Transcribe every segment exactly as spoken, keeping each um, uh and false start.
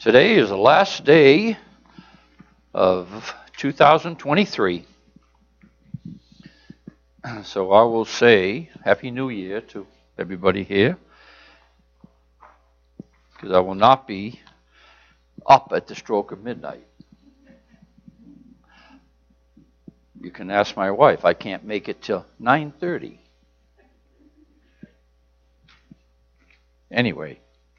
Today is the last day of two thousand twenty-three. So I will say Happy New Year to everybody here, because I will not be up at the stroke of midnight. You can ask my wife. I can't make it till nine thirty. Anyway.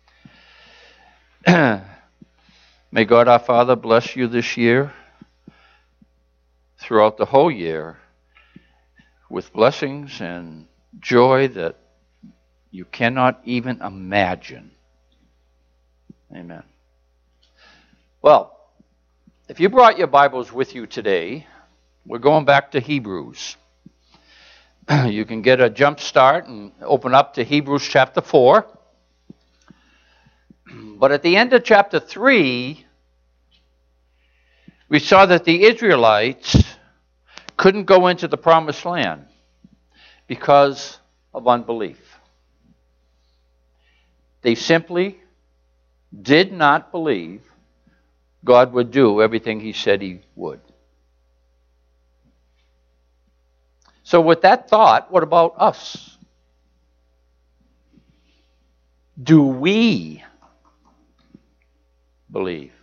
May God our Father bless you this year, throughout the whole year, with blessings and joy that you cannot even imagine. Amen. Well, if you brought your Bibles with you today, we're going back to Hebrews. You can get a jump start and open up to Hebrews chapter four. But at the end of chapter three, we saw that the Israelites couldn't go into the promised land because of unbelief. They simply did not believe God would do everything He said He would. So with that thought, what about us? Do we believe?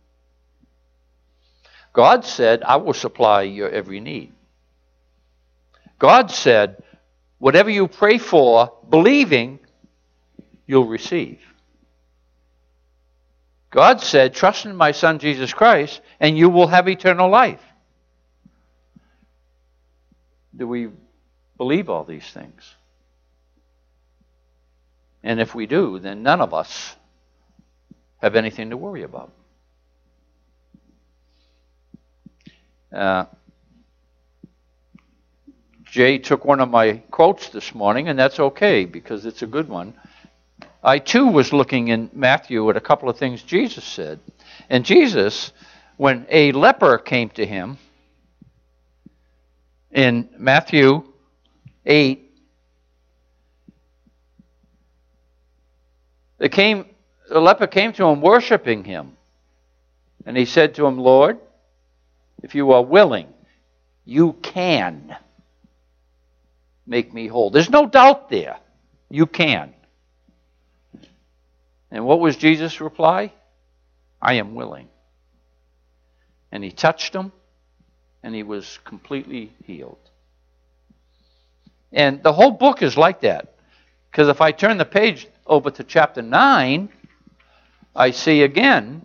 God said, I will supply your every need. God said, whatever you pray for, believing, you'll receive. God said, trust in my Son Jesus Christ, and you will have eternal life. Do we believe all these things? And if we do, then none of us have anything to worry about. Uh, Jay took one of my quotes this morning, and that's okay because it's a good one. I too was looking in Matthew at a couple of things Jesus said. And Jesus, when a leper came to him, in Matthew eight, they came, the leper came to him worshiping him. And he said to him, Lord, if you are willing, you can make me whole. There's no doubt there. You can. And what was Jesus' reply? I am willing. And he touched him, and he was completely healed. And the whole book is like that. Because if I turn the page over to chapter nine, I see again,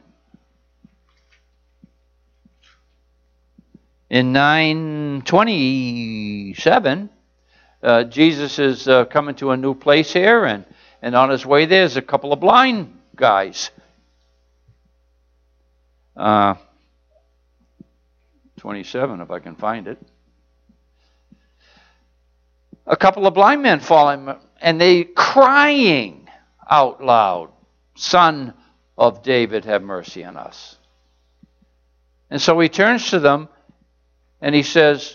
in nine twenty-seven, uh, Jesus is uh, coming to a new place here, and, and on his way there's a couple of blind guys. Uh, twenty-seven, if I can find it. A couple of blind men falling, and they crying out loud, Son of David, have mercy on us. And so he turns to them, and he says,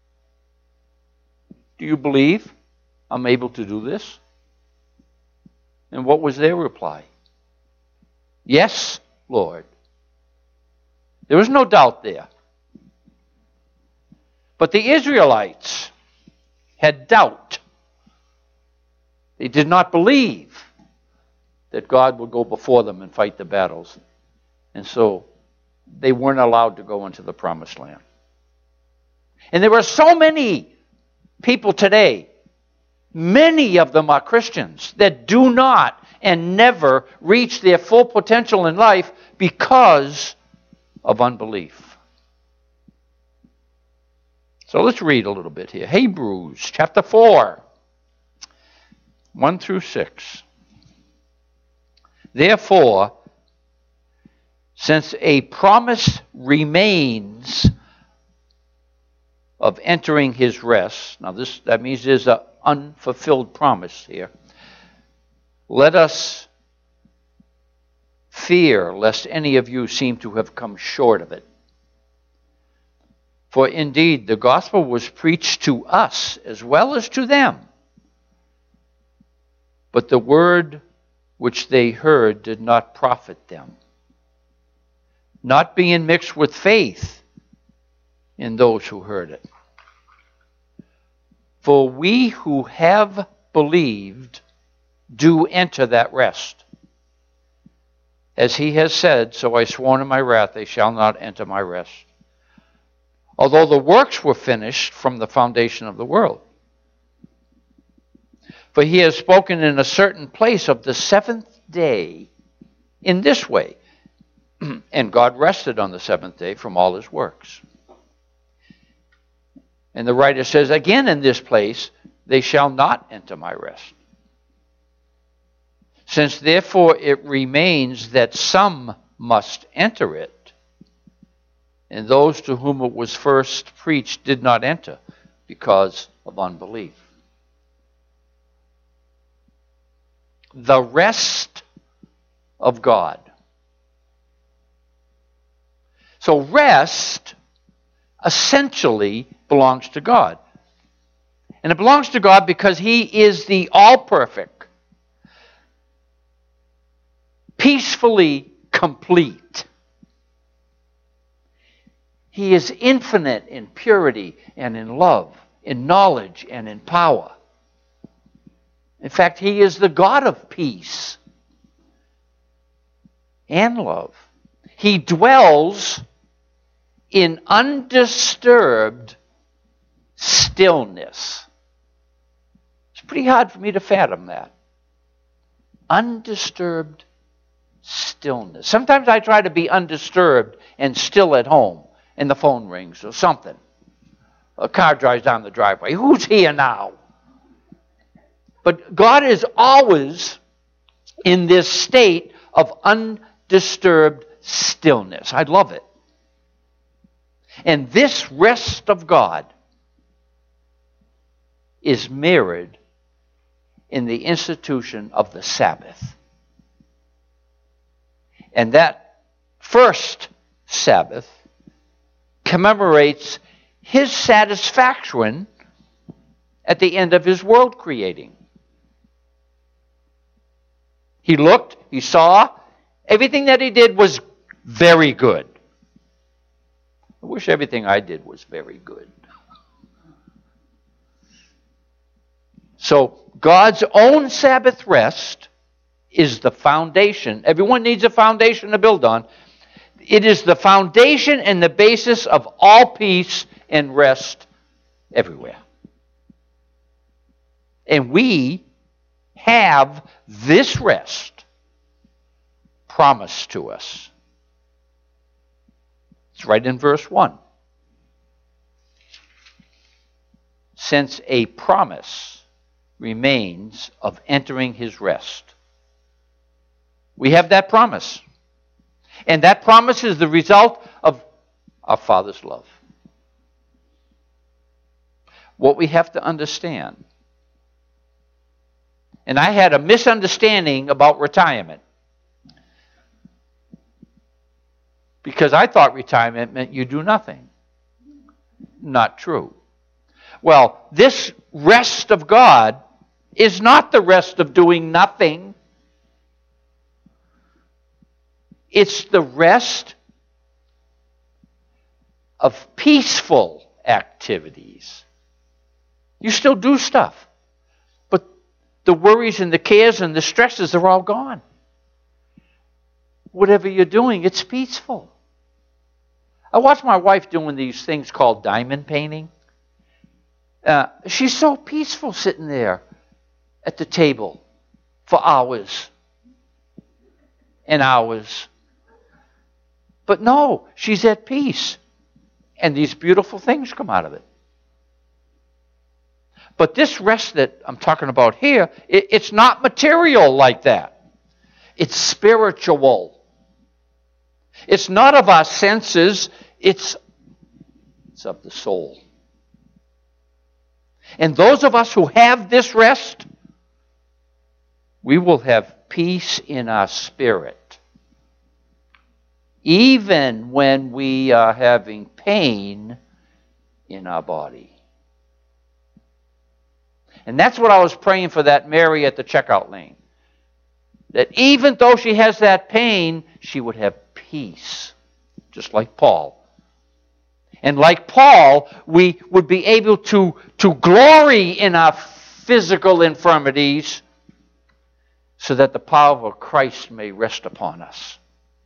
do you believe I'm able to do this? And what was their reply? Yes, Lord. There was no doubt there. But the Israelites had doubt. They did not believe that God would go before them and fight the battles. And so they weren't allowed to go into the promised land. And there are so many people today, many of them are Christians, that do not and never reach their full potential in life because of unbelief. So let's read a little bit here. Hebrews chapter four, one through six. Therefore, since a promise remains of entering his rest. Now this that means there's an unfulfilled promise here. Let us fear lest any of you seem to have come short of it. For indeed the gospel was preached to us as well as to them. But the word which they heard did not profit them, not being mixed with faith in those who heard it. For we who have believed do enter that rest. As he has said, so I sworn in my wrath, they shall not enter my rest. Although the works were finished from the foundation of the world. For he has spoken in a certain place of the seventh day in this way. And God rested on the seventh day from all his works. And the writer says, again in this place, they shall not enter my rest. Since therefore it remains that some must enter it, and those to whom it was first preached did not enter because of unbelief. The rest of God. So rest essentially belongs to God. And it belongs to God because he is the all-perfect, peacefully complete. He is infinite in purity and in love, in knowledge and in power. In fact, he is the God of peace and love. He dwells in undisturbed stillness. It's pretty hard for me to fathom that. Undisturbed stillness. Sometimes I try to be undisturbed and still at home, and the phone rings or something. A car drives down the driveway. Who's here now? But God is always in this state of undisturbed stillness. I love it. And this rest of God is mirrored in the institution of the Sabbath. And that first Sabbath commemorates his satisfaction at the end of his world creating. He looked, he saw, everything that he did was very good. I wish everything I did was very good. So God's own Sabbath rest is the foundation. Everyone needs a foundation to build on. It is the foundation and the basis of all peace and rest everywhere. And we have this rest promised to us. It's right in verse one. Since a promise remains of entering his rest. We have that promise. And that promise is the result of our Father's love. What we have to understand, and I had a misunderstanding about retirement, because I thought retirement meant you do nothing. Not true. Well, this rest of God is not the rest of doing nothing. It's the rest of peaceful activities. You still do stuff, but the worries and the cares and the stresses are all gone. Whatever you're doing, it's peaceful. I watch my wife doing these things called diamond painting. Uh, she's so peaceful sitting there at the table for hours and hours. But no, she's at peace. And these beautiful things come out of it. But this rest that I'm talking about here, it, it's not material like that. It's spiritual. It's not of our senses, it's, it's of the soul. And those of us who have this rest, we will have peace in our spirit. Even when we are having pain in our body. And that's what I was praying for that Mary at the checkout lane. That even though she has that pain, she would have peace just like Paul. And like Paul, we would be able to, to glory in our physical infirmities so that the power of Christ may rest upon us.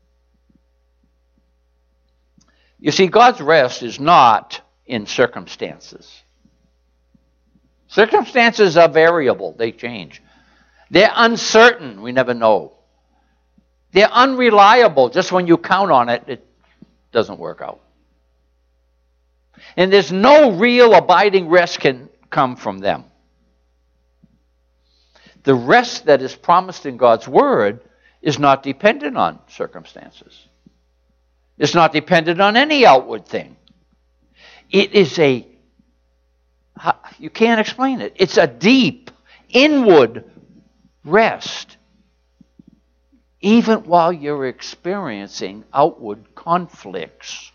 You see, God's rest is not in circumstances. Circumstances are variable. They change. They're uncertain. We never know. They're unreliable. Just when you count on it, it doesn't work out. And there's no real abiding rest can come from them. The rest that is promised in God's Word is not dependent on circumstances. It's not dependent on any outward thing. It is a, you can't explain it. It's a deep, inward rest, even while you're experiencing outward conflicts.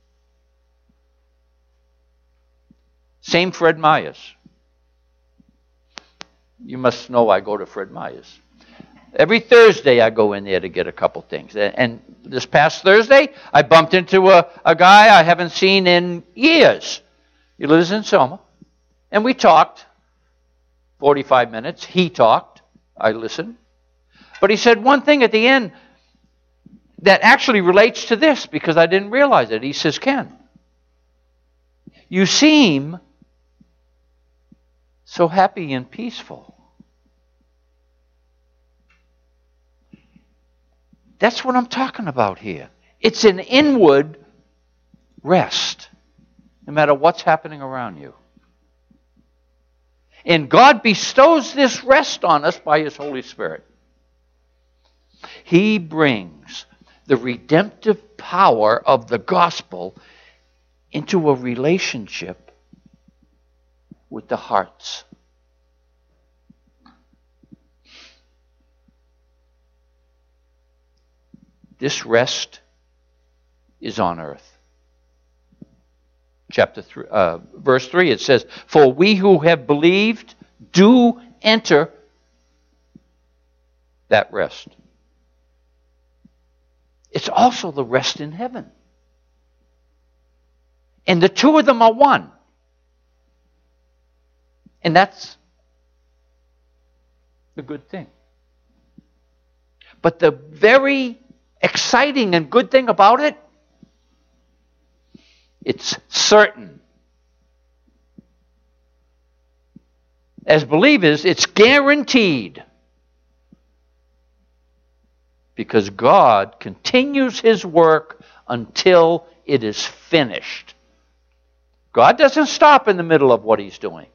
Same Fred Myers. You must know I go to Fred Myers. Every Thursday I go in there to get a couple things. And this past Thursday, I bumped into a, a guy I haven't seen in years. He lives in Selma. And we talked forty-five minutes. He talked. I listened. But he said one thing at the end that actually relates to this because I didn't realize it. He says, Ken, you seem so happy and peaceful. That's what I'm talking about here. It's an inward rest, no matter what's happening around you. And God bestows this rest on us by His Holy Spirit. He brings the redemptive power of the gospel into a relationship with the hearts. This rest is on earth. Chapter three, uh, verse three, it says, "For we who have believed do enter that rest." It's also the rest in heaven. And the two of them are one. And that's the good thing. But the very exciting and good thing about it, it's certain. As believers, it's guaranteed. Because God continues His work until it is finished. God doesn't stop in the middle of what He's doing.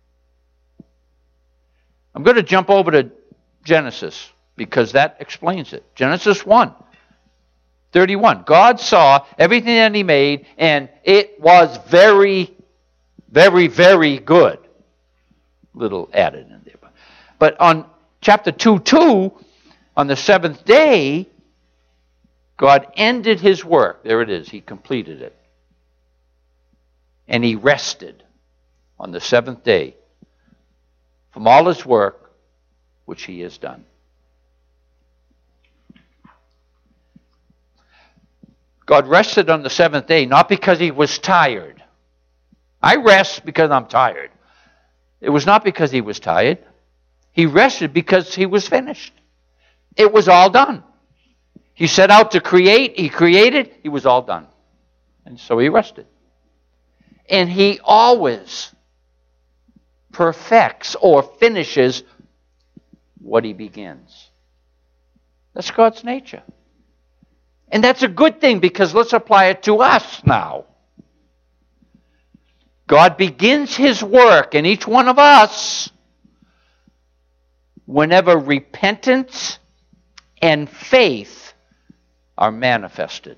I'm going to jump over to Genesis because that explains it. Genesis one, thirty-one. God saw everything that He made, and it was very, very, very good. Little added in there. But on chapter two, two, on the seventh day, God ended His work. There it is. He completed it. And He rested on the seventh day from all His work which He has done. God rested on the seventh day, not because He was tired. I rest because I'm tired. It was not because He was tired. He rested because He was finished. It was all done. He set out to create. He created. He was all done. And so He rested. And He always perfects or finishes what He begins. That's God's nature. And that's a good thing because let's apply it to us now. God begins His work in each one of us whenever repentance and faith are manifested.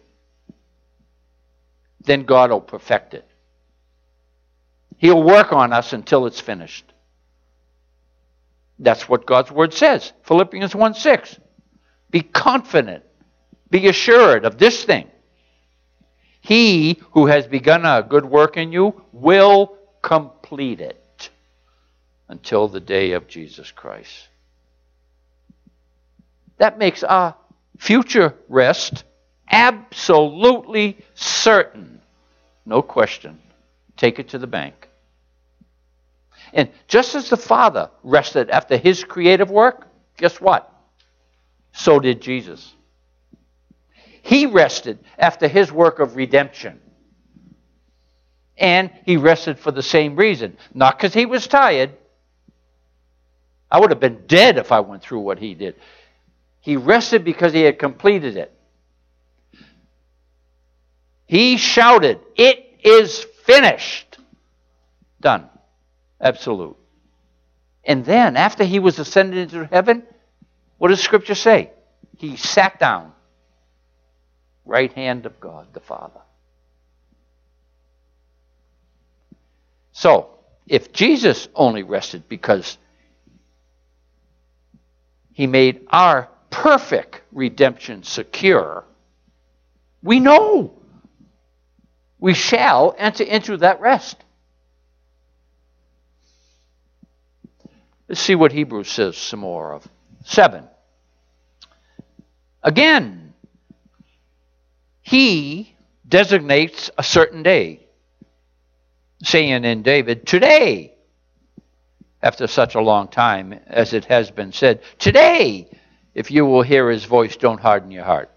Then God will perfect it. He'll work on us until it's finished. That's what God's Word says. Philippians one six. Be confident. Be assured of this thing. He who has begun a good work in you will complete it until the day of Jesus Christ. That makes our future rest absolutely certain. No question. Take it to the bank. And just as the Father rested after his creative work, guess what? So did Jesus. He rested after his work of redemption. And he rested for the same reason. Not because he was tired. I would have been dead if I went through what he did. He rested because he had completed it. He shouted, "It is finished." Done. Absolute. And then, after he was ascended into heaven, what does Scripture say? He sat down. Right hand of God the Father. So, if Jesus only rested because he made our perfect redemption secure, we know we shall enter into that rest. Let's see what Hebrews says some more of. Seven. Again, he designates a certain day, saying in David, "Today," after such a long time, as it has been said, "Today, if you will hear his voice, don't harden your heart."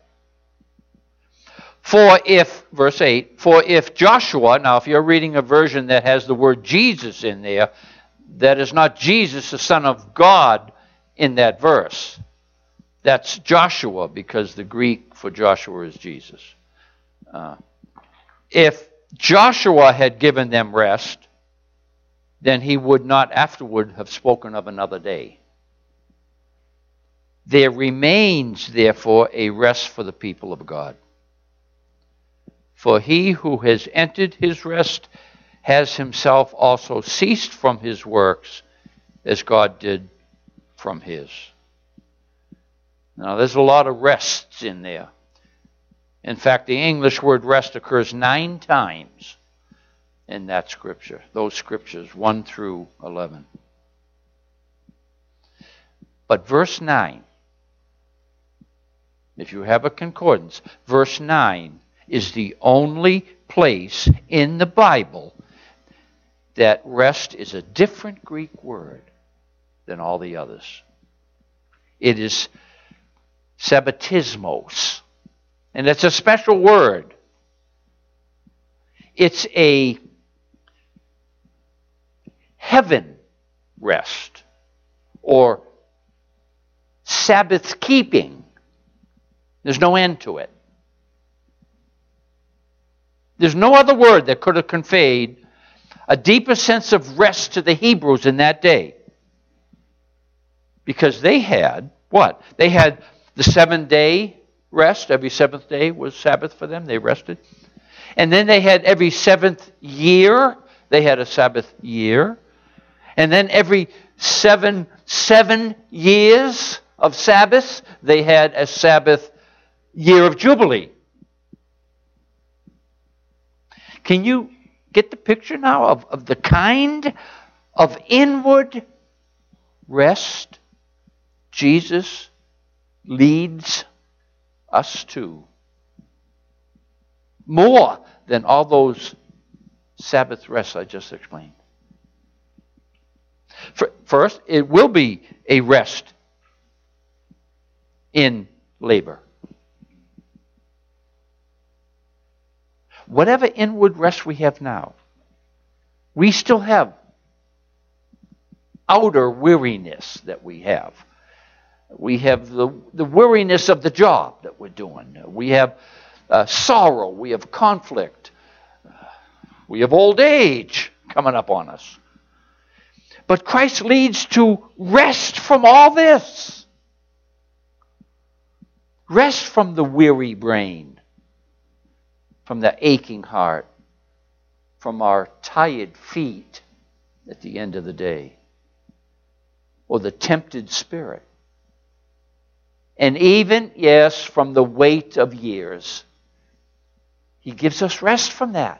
For if, verse eight, for if Joshua, now if you're reading a version that has the word Jesus in there, that is not Jesus, the Son of God, in that verse. That's Joshua, because the Greek for Joshua is Jesus. Uh, if Joshua had given them rest, then he would not afterward have spoken of another day. There remains, therefore, a rest for the people of God. For he who has entered his rest has himself also ceased from his works, as God did from his. Now, there's a lot of rests in there. In fact, the English word rest occurs nine times in that scripture, those scriptures, one through eleven. But verse nine, if you have a concordance, verse nine is the only place in the Bible that rest is a different Greek word than all the others. It is sabbatismos, and it's a special word. It's a heaven rest, or Sabbath keeping. There's no end to it. There's no other word that could have conveyed a deeper sense of rest to the Hebrews in that day. Because they had, what? They had the seven-day rest. Every seventh day was Sabbath for them. They rested. And then they had every seventh year, they had a Sabbath year. And then every seven, seven years of Sabbath, they had a Sabbath year of Jubilee. Can you get the picture now of, of the kind of inward rest Jesus leads us to? More than all those Sabbath rests I just explained. First, it will be a rest in labor. Whatever inward rest we have now, we still have outer weariness that we have. We have the, the weariness of the job that we're doing. We have uh, sorrow. We have conflict. We have old age coming up on us. But Christ leads to rest from all this. Rest from the weary brain, from the aching heart, from our tired feet at the end of the day, or the tempted spirit. And even, yes, from the weight of years. He gives us rest from that.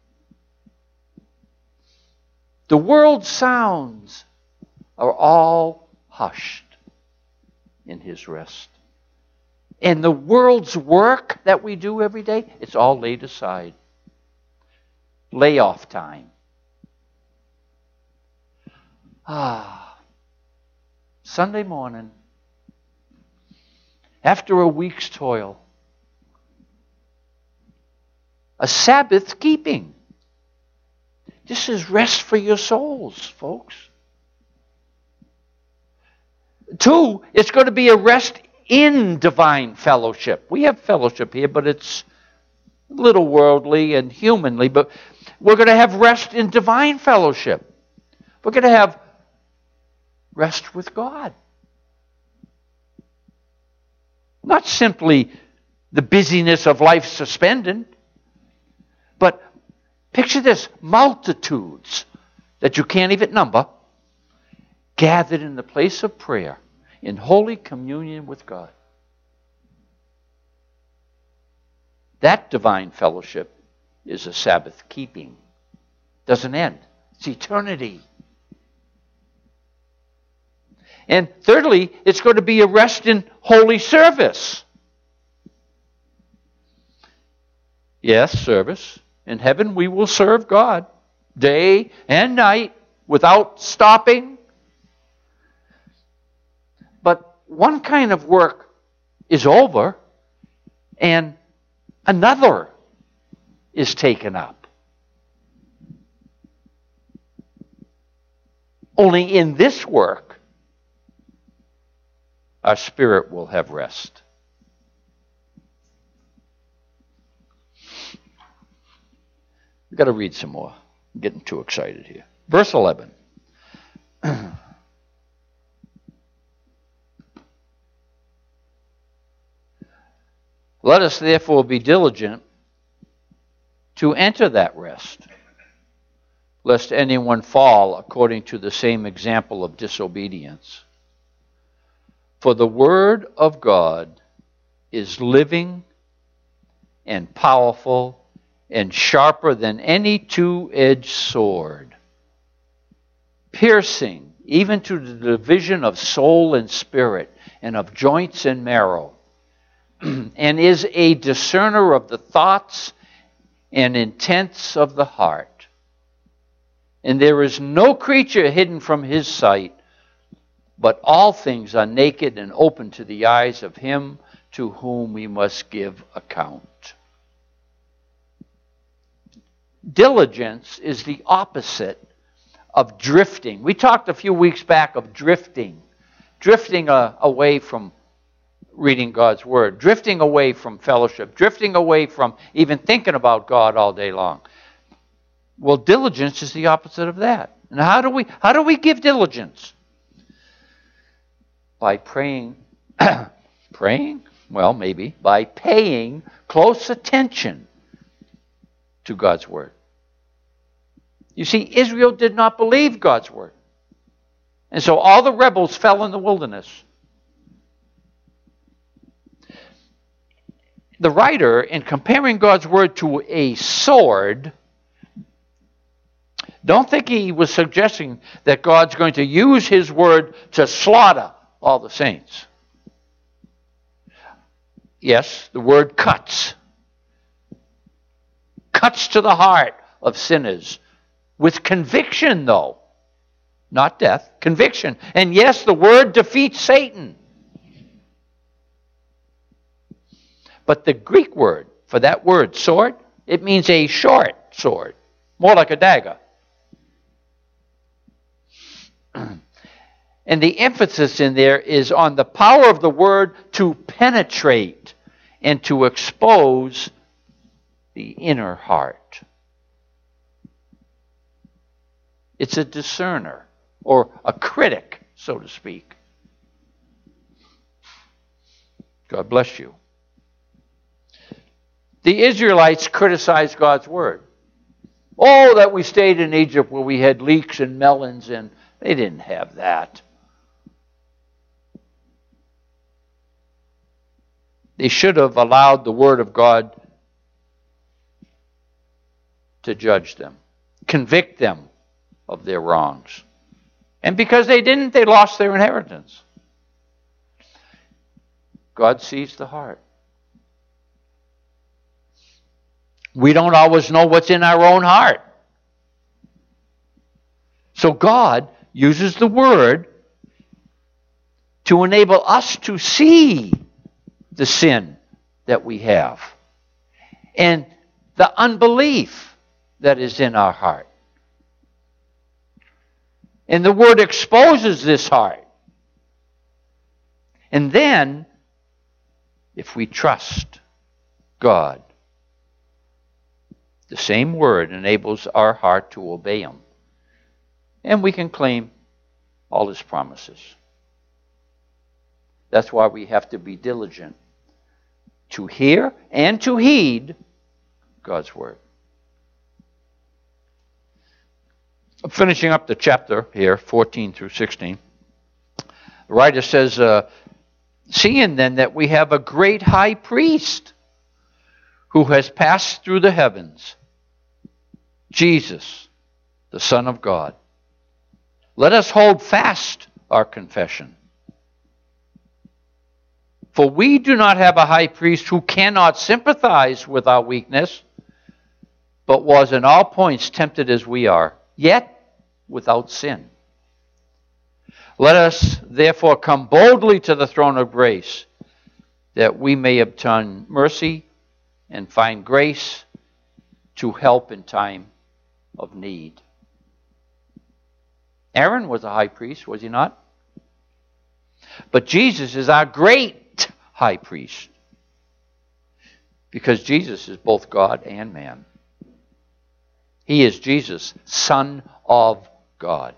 The world's sounds are all hushed in his rest. And the world's work that we do every day, it's all laid aside. Layoff time. Ah, Sunday morning, after a week's toil, a Sabbath keeping. This is rest for your souls, folks. Two, it's going to be a rest in divine fellowship. We have fellowship here, but it's a little worldly and humanly, but we're going to have rest in divine fellowship. We're going to have rest with God. Not simply the busyness of life suspended, but picture this, multitudes that you can't even number, gathered in the place of prayer, in holy communion with God. That divine fellowship is a Sabbath keeping. Doesn't end. It's eternity. And thirdly, it's going to be a rest in holy service. Yes, service. In heaven we will serve God day and night without stopping. But one kind of work is over and another is taken up. Only in this work, our spirit will have rest. We've got to read some more. I'm getting too excited here. Verse eleven. Let us therefore be diligent to enter that rest, lest anyone fall according to the same example of disobedience. For the word of God is living and powerful and sharper than any two-edged sword, piercing even to the division of soul and spirit, and of joints and marrow, and is a discerner of the thoughts and intents of the heart. And there is no creature hidden from his sight, but all things are naked and open to the eyes of him to whom we must give account. Diligence is the opposite of drifting. We talked a few weeks back of drifting. Drifting uh, away from reading God's Word. Drifting away from fellowship. Drifting away from even thinking about God all day long. Well, diligence is the opposite of that. And how do we, how do we give diligence? By praying. Praying? Well, maybe. By paying close attention to God's Word. You see, Israel did not believe God's Word. And so all the rebels fell in the wilderness. The writer, in comparing God's Word to a sword, don't think he was suggesting that God's going to use His Word to slaughter all the saints. Yes, the Word cuts. Cuts to the heart of sinners. With conviction, though. Not death. Conviction. And yes, the Word defeats Satan. But the Greek word for that word, sword, it means a short sword. More like a dagger. And the emphasis in there is on the power of the Word to penetrate and to expose the inner heart. It's a discerner, or a critic, so to speak. God bless you. The Israelites criticized God's Word. Oh, that we stayed in Egypt where we had leeks and melons, and they didn't have that. They should have allowed the Word of God to judge them, convict them of their wrongs. And because they didn't, they lost their inheritance. God sees the heart. We don't always know what's in our own heart. So God uses the Word to enable us to see the sin that we have and the unbelief that is in our heart. And the Word exposes this heart. And then, if we trust God, the same Word enables our heart to obey Him. And we can claim all His promises. That's why we have to be diligent to hear and to heed God's Word. I'm finishing up the chapter here, fourteen through sixteen. The writer says, uh, seeing then that we have a great high priest who has passed through the heavens, Jesus, the Son of God, let us hold fast our confession. For we do not have a high priest who cannot sympathize with our weakness, but was in all points tempted as we are, yet without sin. Let us therefore come boldly to the throne of grace, that we may obtain mercy and find grace to help in time of need. Aaron was a high priest, was he not? But Jesus is our great high priest, because Jesus is both God and man. He is Jesus, Son of God.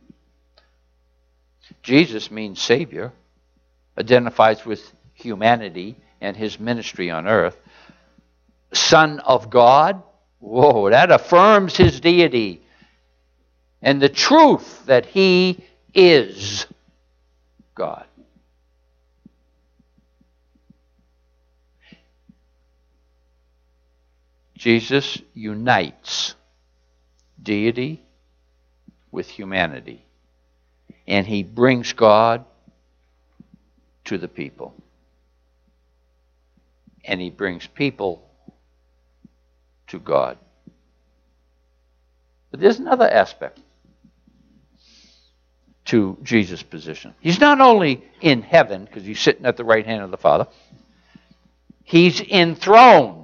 Jesus means Savior, identifies with humanity and His ministry on earth. Son of God, whoa, that affirms His deity and the truth that He is God. Jesus unites deity with humanity, and He brings God to the people, and He brings people to God. But there's another aspect to Jesus' position. He's not only in heaven, because He's sitting at the right hand of the Father, He's enthroned.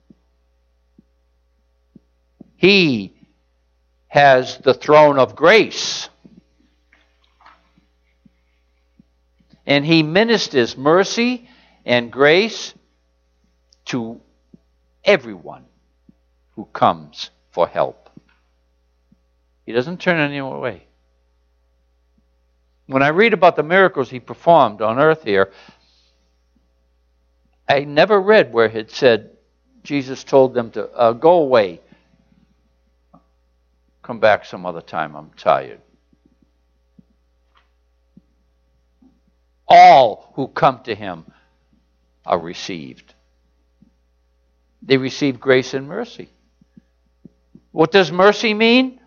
He has the throne of grace. And He ministers mercy and grace to everyone who comes for help. He doesn't turn anyone away. When I read about the miracles He performed on earth here, I never read where it said Jesus told them to uh, go away. Come back some other time, I'm tired. All who come to Him are received. They receive grace and mercy. What does mercy mean?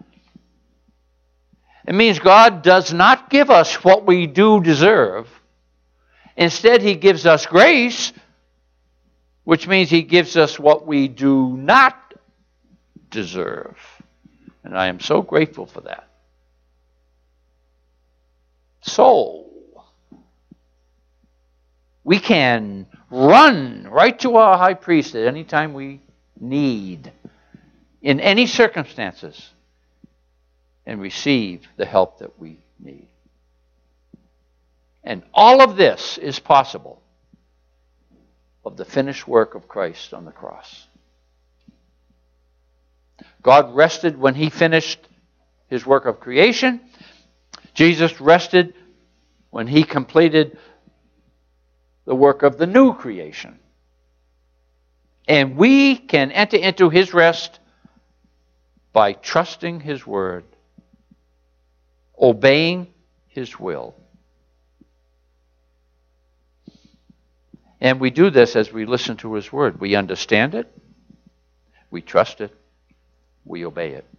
It means God does not give us what we do deserve. Instead, He gives us grace, which means He gives us what we do not deserve. And I am so grateful for that. So, we can run right to our high priest at any time we need, in any circumstances, and receive the help that we need. And all of this is possible of the finished work of Christ on the cross. God rested when He finished His work of creation. Jesus rested when He completed the work of the new creation. And we can enter into His rest by trusting His word, obeying His will. And we do this as we listen to His word. We understand it, we trust it, we obey it.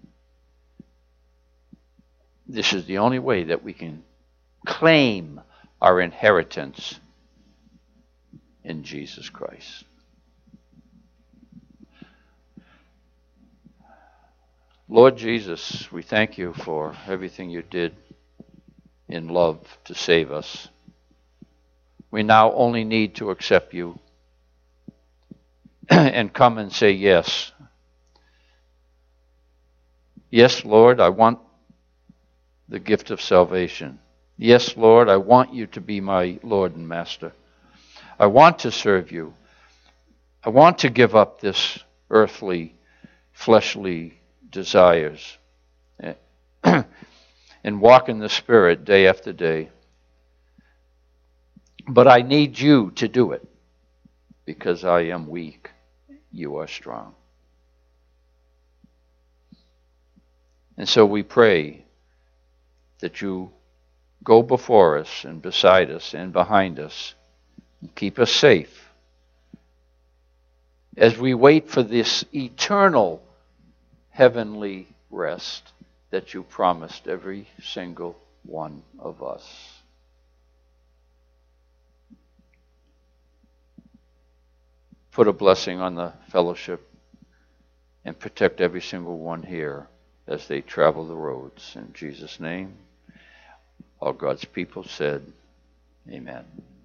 This is the only way that we can claim our inheritance in Jesus Christ. Lord Jesus, we thank you for everything you did in love to save us. We now only need to accept you and come and say yes. Yes, Lord, I want the gift of salvation. Yes, Lord, I want you to be my Lord and Master. I want to serve you. I want to give up this earthly, fleshly desires and walk in the Spirit day after day. But I need you to do it because I am weak. You are strong. And so we pray that you go before us and beside us and behind us and keep us safe as we wait for this eternal heavenly rest that you promised every single one of us. Put a blessing on the fellowship and protect every single one here as they travel the roads. In Jesus' name, all God's people said, amen.